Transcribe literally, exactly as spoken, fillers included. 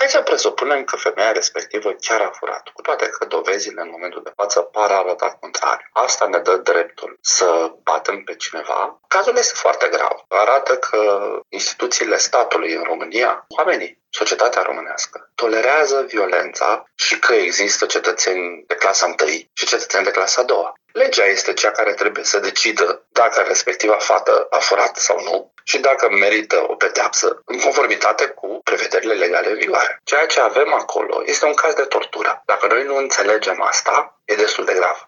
Hai să presupunem că femeia respectivă chiar a furat, cu toate că dovezile în momentul de față par a arăta contrariu. Asta ne dă dreptul să batem pe cineva. Cazul este foarte grav. Arată că instituțiile statului în România, oamenii, societatea românească, tolerează violența și că există cetățeni de clasa întâi și cetățeni de clasa a doua. Legea este cea care trebuie să decidă dacă respectiva fată a furat sau nu și dacă merită o pedeapsă în conformitate cu prevederile legale în vigoare. Ceea ce avem acolo este un caz de tortură. Dacă noi nu înțelegem asta, e destul de grav.